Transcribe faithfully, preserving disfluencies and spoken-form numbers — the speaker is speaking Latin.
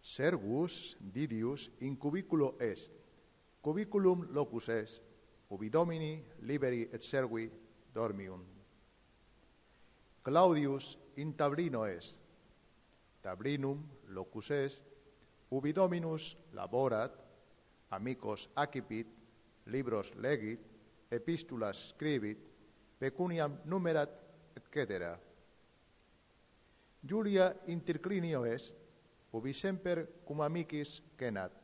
Servus Didius in cubiculo est, cubiculum locus est, ubi Domini liberi et servi dormium. Claudius in Tabrino est, Tabrinum locus est, ubi Dominus laborat, amicos accipit, libros legit, epistulas scribit, pecuniam numerat, et cetera. Julia in Triclinio est, ubi semper cum amicis cenat.